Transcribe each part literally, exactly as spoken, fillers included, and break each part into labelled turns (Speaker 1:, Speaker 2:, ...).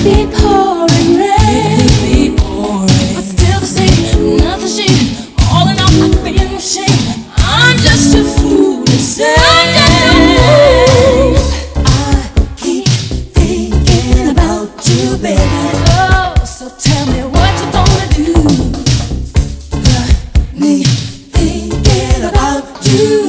Speaker 1: be pouring rain, it could be pouring, but still the same, nothing shame. All in all, I feel no shame. I'm just a fool insane. I'm just a fool. I keep thinking about you, baby. Oh, so tell me what you gonna do. Got me thinking about you.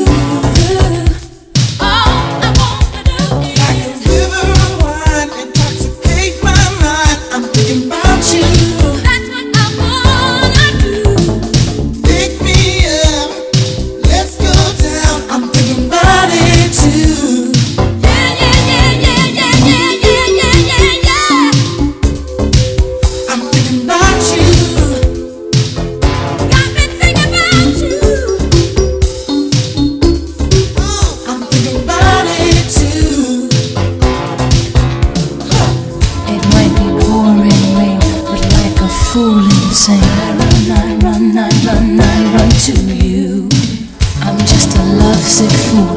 Speaker 1: I run, I run, I run, I run to you. I'm just a lovesick fool.